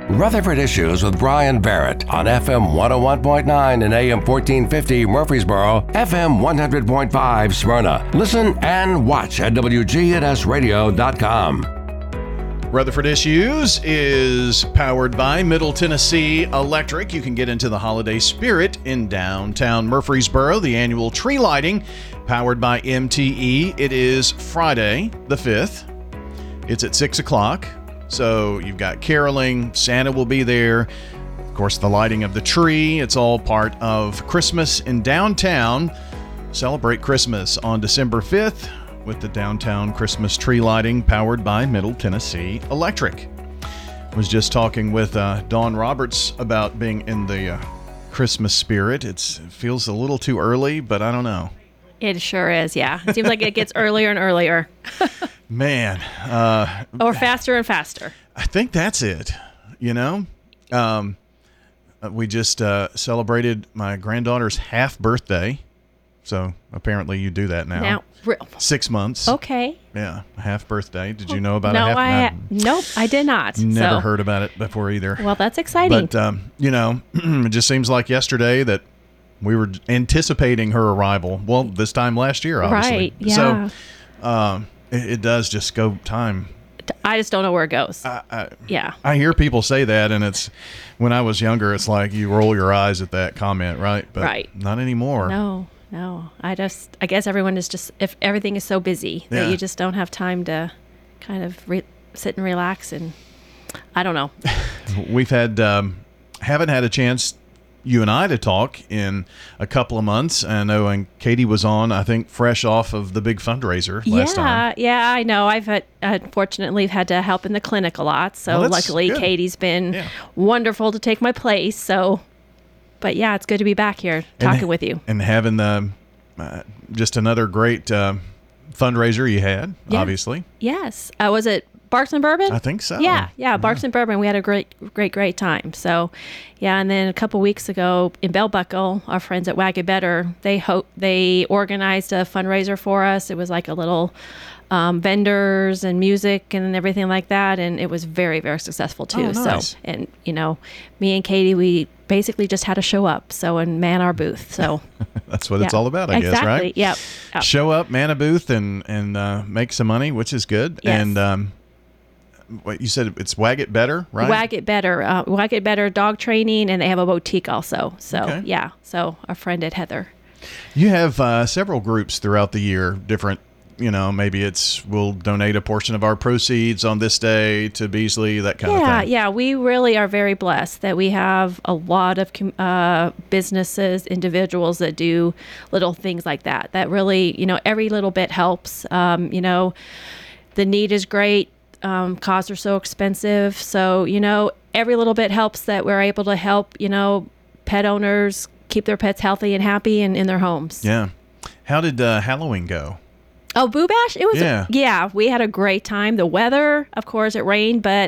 Rutherford Issues with Brian Barrett on FM 101.9 and AM 1450 Murfreesboro, FM 100.5 Smyrna. Listen and watch at WGNSradio.com. Rutherford Issues is powered by Middle Tennessee Electric. You can get into the holiday spirit in downtown Murfreesboro. The annual tree lighting powered by MTE. It is Friday the 5th. It's at 6 o'clock. So you've got caroling, Santa will be there, of course the lighting of the tree. It's all part of Christmas in downtown. Celebrate Christmas on December 5th with the downtown Christmas tree lighting powered by Middle Tennessee Electric. I was just talking with Dawn Roberts about being in the Christmas spirit. It feels a little too early, but I don't know. It sure is, yeah. It seems like it gets earlier and earlier. Man. Or faster and faster. I think that's it, you know? We just celebrated my granddaughter's half birthday. So apparently you do that now. 6 months. Okay. Yeah, half birthday. Did you know about no, a half? Nope, I did not. Never heard about it before either. Well, that's exciting. But, you know, it just seems like yesterday that we were anticipating her arrival. Well, this time last year, obviously. Right, yeah. So it does just go time. I just don't know where it goes. Yeah. I hear people say that, and it's when I was younger, it's like you roll your eyes at that comment, right? But right. Not anymore. No. I guess everyone is just, if everything is so busy that you just don't have time to kind of sit and relax, and I don't know. We've had, haven't had a chance, you and I, to talk in a couple of months. I know, and Katie was on, I think, fresh off of the big fundraiser last time. Yeah, I know. Unfortunately, had to help in the clinic a lot. So luckily, good. Katie's been wonderful to take my place. So, but yeah, it's good to be back here talking with you. And having just another great fundraiser you had, obviously. Yes. Was it Barks and Bourbon? I think so. Yeah, Barks and Bourbon. We had a great time. So, yeah, and then a couple weeks ago in Bell Buckle, our friends at Wag It Better, they organized a fundraiser for us. It was like a little vendors and music and everything like that, and it was very, very successful too. Oh, nice. So, and you know, me and Katie, we basically just had to show up, and man our booth. So that's what it's all about, I guess, right? Yep. Show up, man a booth, and make some money, which is good. Yes. And what you said, it's Wag It Better, right? Wag It Better dog training, and they have a boutique also. So okay. So our friend at Heather. You have several groups throughout the year, different. You know, maybe we'll donate a portion of our proceeds on this day to Beasley, that kind of thing. Yeah, we really are very blessed that we have a lot of businesses, individuals that do little things like that. That really, you know, every little bit helps. You know, the need is great. Costs are so expensive. So, you know, every little bit helps that we're able to help, you know, pet owners keep their pets healthy and happy and in their homes. Yeah. How did Halloween go? Oh, Boo Bash? It was, we had a great time. The weather, of course, it rained, but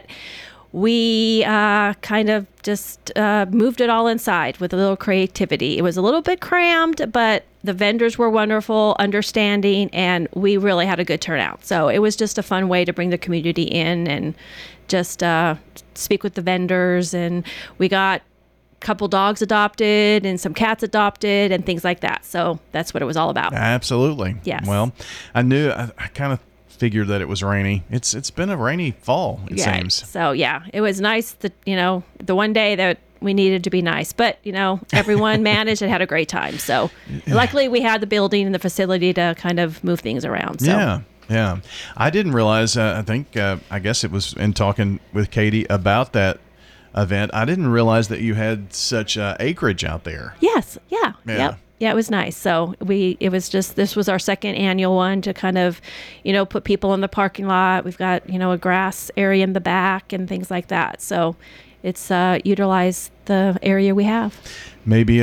we kind of just moved it all inside with a little creativity. It was a little bit crammed, but the vendors were wonderful, understanding, and we really had a good turnout. So it was just a fun way to bring the community in and just speak with the vendors. And we got couple dogs adopted and some cats adopted and things like that. So that's what it was all about. Absolutely. Yes. Well, I kind of figured that it was rainy. It's been a rainy fall, it seems. So it was nice that, you know, the one day that we needed to be nice, but you know, everyone managed and had a great time. So luckily we had the building and the facility to kind of move things around. So. Yeah. I didn't realize, I guess it was in talking with Katie about that event, I didn't realize that you had such acreage out there. Yes. Yeah. Yep. Yeah, it was nice. So this was our second annual one to kind of, you know, put people in the parking lot. We've got, you know, a grass area in the back and things like that. So it's utilize the area we have. Maybe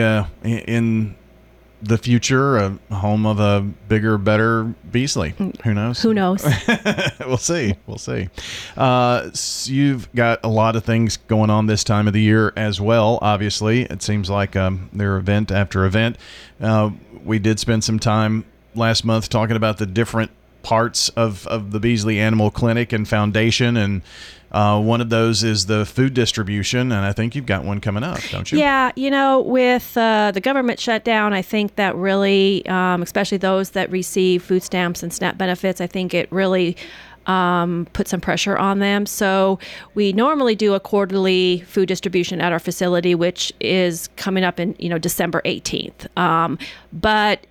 in the future, a home of a bigger, better Beasley. Who knows? We'll see. So you've got a lot of things going on this time of the year as well. Obviously, it seems like they're event after event. We did spend some time last month talking about the different parts of the Beasley Animal Clinic and Foundation, and one of those is the food distribution, and I think you've got one coming up, don't you? Yeah, with the government shutdown, I think that really, especially those that receive food stamps and SNAP benefits, I think it really put some pressure on them. So we normally do a quarterly food distribution at our facility, which is coming up in, December 18th. But,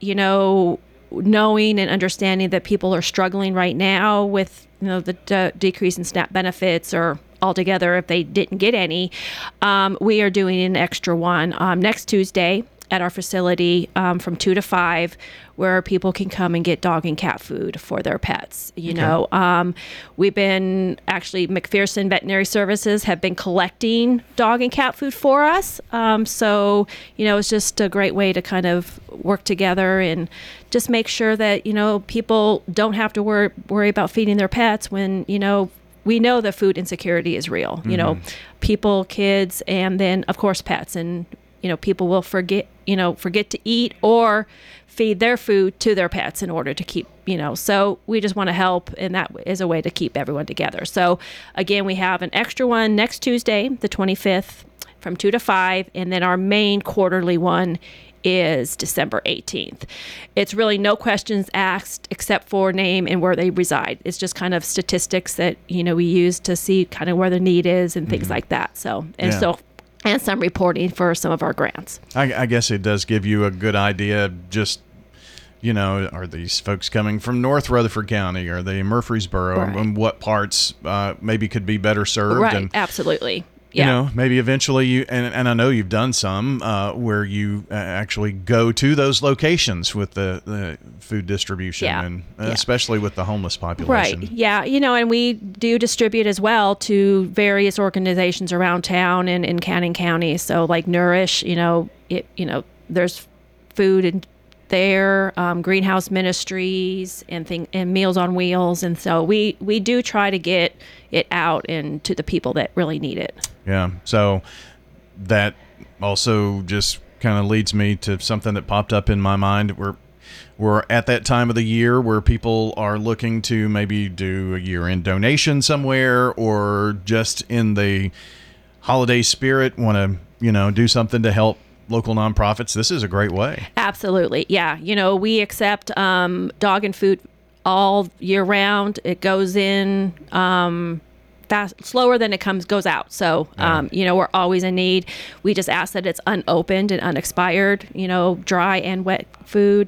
knowing and understanding that people are struggling right now with, the decrease in SNAP benefits or altogether if they didn't get any, we are doing an extra one next Tuesday at our facility from 2 to 5, where people can come and get dog and cat food for their pets. We've been actually, McPherson Veterinary Services have been collecting dog and cat food for us. So it's just a great way to kind of work together and just make sure that, people don't have to worry about feeding their pets when, we know that food insecurity is real. People, kids, and then of course pets, and people will forget to eat or feed their food to their pets in order to keep, so we just want to help, and that is a way to keep everyone together. So again, we have an extra one next Tuesday, the 25th, from 2 to 5, and then our main quarterly one is December 18th. It's really no questions asked except for name and where they reside. It's just kind of statistics that, we use to see kind of where the need is and things like that. So, and some reporting for some of our grants. I guess it does give you a good idea, just, are these folks coming from North Rutherford County? Are they Murfreesboro? Right. And what parts maybe could be better served? Right, and, absolutely. Yeah. Maybe eventually you, and I know you've done some where you actually go to those locations with the food distribution, and especially with the homeless population. Right. Yeah. And we do distribute as well to various organizations around town and in Cannon County. So like Nourish, there's food in there, Greenhouse Ministries and Meals on Wheels. And so we do try to get it out and to the people that really need it. Yeah. So that also just kind of leads me to something that popped up in my mind. We're at that time of the year where people are looking to maybe do a year-end donation somewhere, or just in the holiday spirit want to, do something to help local nonprofits. This is a great way. Absolutely. Yeah. We accept dog and food all year round. It goes in slower than it goes out. So, we're always in need. We just ask that it's unopened and unexpired, dry and wet food.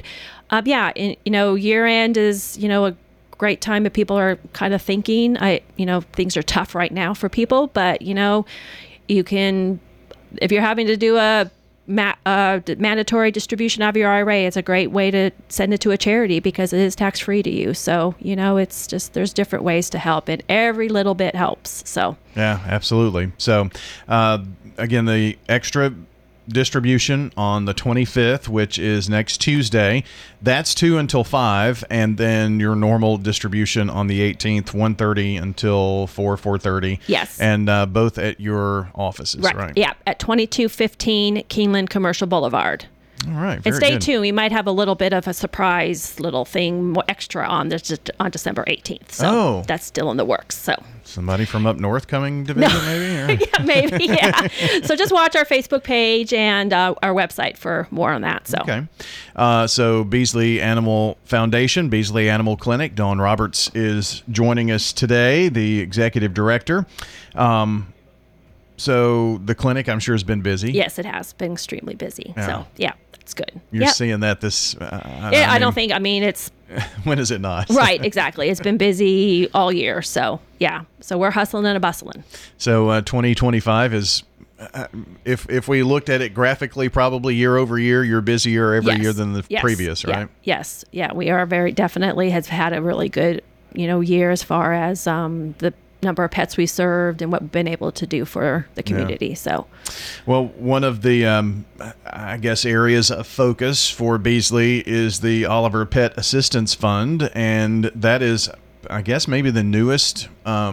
Year end is, a great time if people are kind of thinking, things are tough right now for people, but, you can, if you're having to do a mandatory distribution of your IRA, it's a great way to send it to a charity because it is tax-free to you. So, it's just, there's different ways to help, and every little bit helps. So, yeah, absolutely. So, again, the extra distribution on the 25th, which is next Tuesday, that's 2 until 5, and then your normal distribution on the 18th, 1:30 until 4:30. Yes. And both at your offices, right? Yeah, at 2215 Keeneland Commercial Boulevard. All right. And stay tuned. We might have a little bit of a surprise little thing extra on December 18th. So that's still in the works. So somebody from up north coming to visit, maybe? Yeah, maybe. Yeah. So just watch our Facebook page and our website for more on that. So okay. So Beasley Animal Foundation, Beasley Animal Clinic. Dawn Roberts is joining us today, the executive director. So the clinic, I'm sure, has been busy. Yes, it has been extremely busy. Yeah. So yeah. It's good. You're seeing that this... it's... When is it not? Right, exactly. It's been busy all year. So, yeah. So we're hustling and bustling. So 2025 is... If we looked at it graphically, probably year over year, you're busier every year than the previous, right? Yes. Yeah, we are very definitely has had a really good, year as far as the number of pets we served and what we've been able to do for the community. Yeah. So, well, one of the I guess areas of focus for Beasley is the Oliver Pet Assistance Fund, and that is, I guess, maybe the newest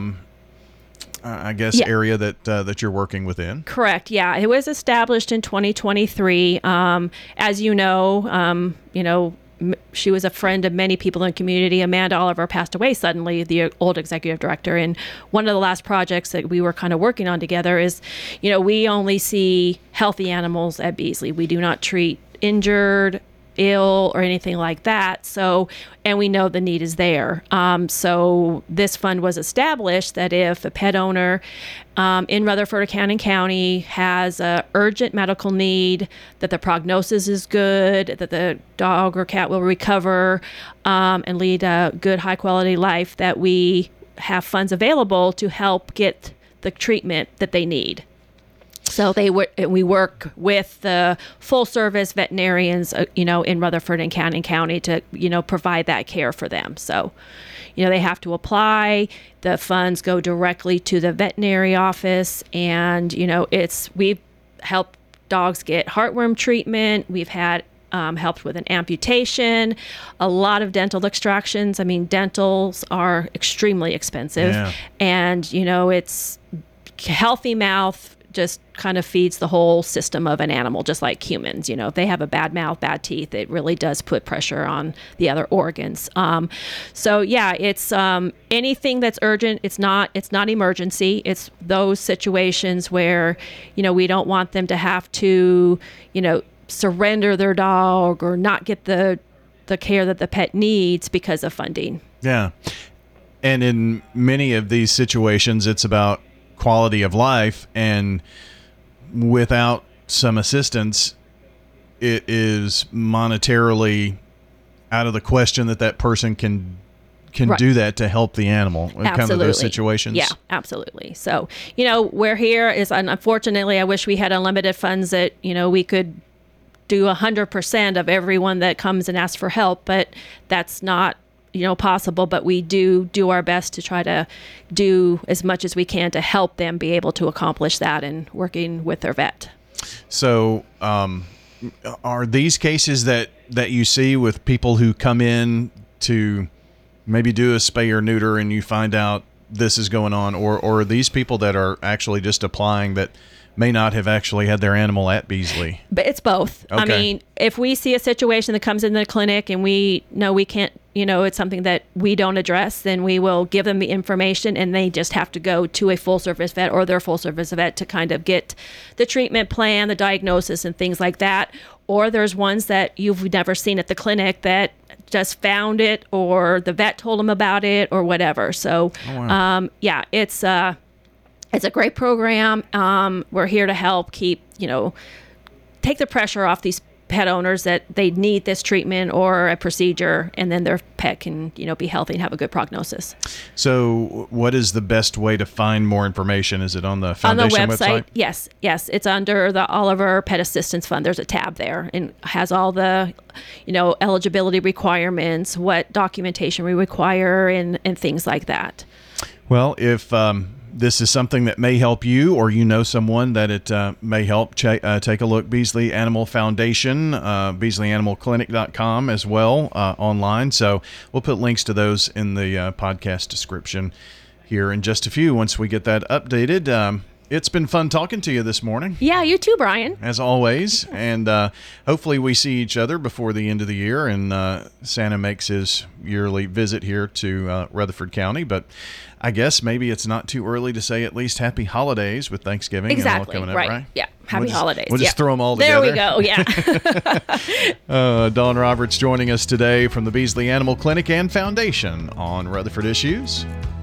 area that you're working within. Correct. Yeah, it was established in 2023. As she was a friend of many people in the community. Amanda Oliver passed away suddenly, the old executive director. And one of the last projects that we were kind of working on together is, we only see healthy animals at Beasley. We do not treat injured, ill, or anything like that. So, and we know the need is there. So this fund was established that if a pet owner in Rutherford or Cannon County has a urgent medical need, that the prognosis is good, that the dog or cat will recover and lead a good, high quality life, that we have funds available to help get the treatment that they need. So we work with the full service veterinarians, in Rutherford and Cannon County to, provide that care for them. So, they have to apply. The funds go directly to the veterinary office, and we've helped dogs get heartworm treatment. We've had helped with an amputation, a lot of dental extractions. I mean, dentals are extremely expensive, and it's healthy mouth just kind of feeds the whole system of an animal, just like humans. If they have a bad mouth, bad teeth, it really does put pressure on the other organs. It's anything that's urgent. It's not emergency. It's those situations where, we don't want them to have to, surrender their dog or not get the care that the pet needs because of funding. Yeah. And in many of these situations, it's about quality of life, and without some assistance, it is monetarily out of the question that person can right. do that to help the animal in absolutely. Kind of those situations. Yeah, absolutely. So, we're here is, unfortunately, I wish we had unlimited funds that, we could do 100% of everyone that comes and asks for help, but that's not possible. But we do our best to try to do as much as we can to help them be able to accomplish that and working with their vet. So are these cases that you see with people who come in to maybe do a spay or neuter and you find out this is going on, or are these people that are actually just applying that may not have actually had their animal at Beasley? But it's both. Okay. I mean, if we see a situation that comes in the clinic and we know we can't, it's something that we don't address, then we will give them the information and they just have to go to a full service vet or their full service vet to kind of get the treatment plan, the diagnosis and things like that. Or there's ones that you've never seen at the clinic that just found it, or the vet told them about it, or whatever. So, it's a great program. We're here to help keep, take the pressure off these pet owners that they need this treatment or a procedure, and then their pet can, be healthy and have a good prognosis. So what is the best way to find more information? Is it on the foundation website? Yes. It's under the Oliver Pet Assistance Fund. There's a tab there and has all the, eligibility requirements, what documentation we require, and things like that. Well, if this is something that may help you, or someone that it may help, take a look. Beasley Animal Foundation, BeasleyAnimalClinic.com as well online. So we'll put links to those in the podcast description here in just a few once we get that updated. It's been fun talking to you this morning. Yeah, you too, Brian. As always. And hopefully we see each other before the end of the year and Santa makes his yearly visit here to Rutherford County. But I guess maybe it's not too early to say at least happy holidays with Thanksgiving exactly. and all coming up, right? Yeah, happy holidays. We'll just throw them all together. There we go, yeah. Dawn Roberts joining us today from the Beasley Animal Clinic and Foundation on Rutherford Issues.